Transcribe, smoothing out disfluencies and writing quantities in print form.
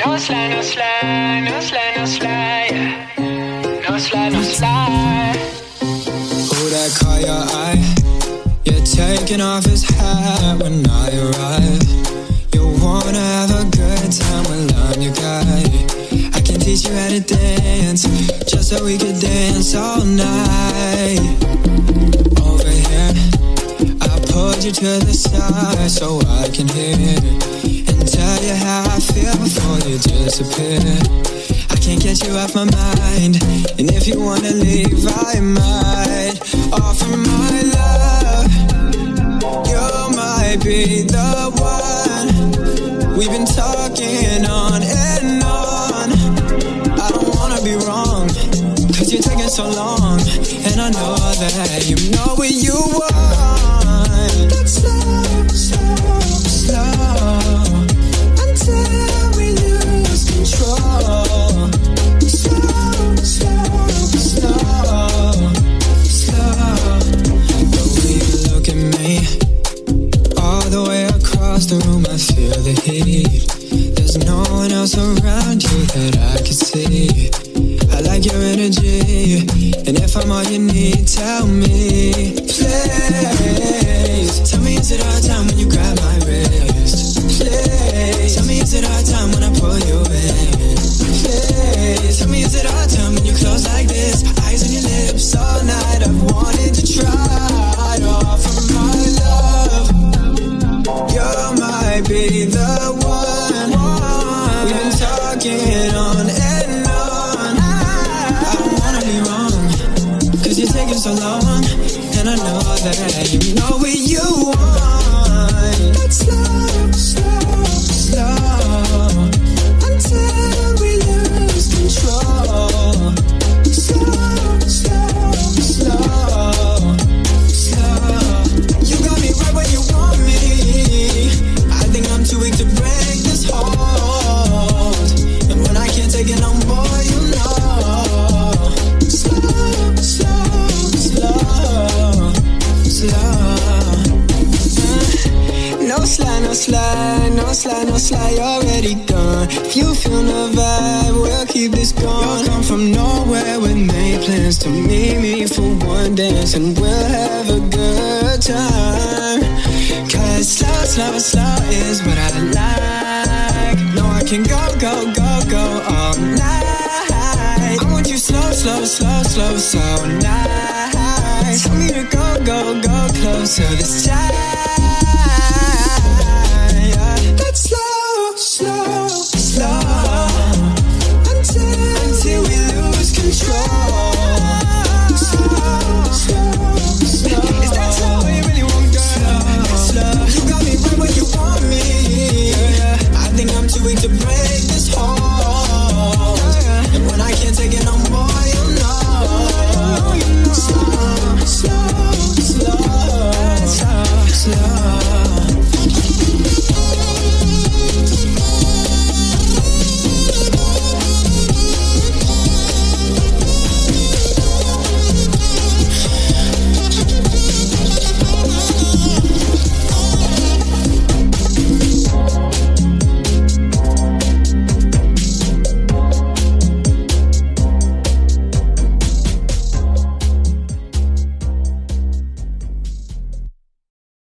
No slide, no slide, no slide, no slide, yeah. No slide, no slide. Who that caught your eye? You're taking off his hat when I arrive. You wanna have a good time while I'm your guy. I can teach you how to dance, just so we could dance all night. Over here, I pulled you to the side so I can hear and tell you how I feel before you disappear. I can't get you off my mind, and if you wanna leave, I might offer my love. You might be the one. We've been talking on and on. I don't wanna be wrong, cause you're taking so long, and I know that you know what you want. Let's slow, slow, slow, until we lose control. Slow, slow, slow, slow. The way you look at me, all the way across the room I feel the heat. There's no one else around you that I can see. I like your energy, and if I'm all you need, tell me, please. Tell me, is it our time when you grab my wrist? Please. Tell me, is it our time when I pull you in? Please. Tell me, is it our time when you close like this? Eyes on your lips all night. I've wanted to try to offer my love. You might be the one. We've been talking on and on. I don't wanna be wrong, cause you're taking so long, and I know that you know what you want. Let's slow, slow, slow, until we lose control. Slow, slow, slow, slow. You got me right where you want me. I think I'm too weak to break this hold, and when I can't take it no more, you know. Slow, slow, slow, slow. No slide, no slide, no slide, no slide, you're already gone. If you feel the vibe, we'll keep this going. You'll come from nowhere with made plans to meet me for one dance, and we'll have a good time. Cause slow, slow, slow is what I like. No, I can go, go, go, go all night. I want you slow, slow, slow, slow, so nice. Tell me to go, go, go closer this time.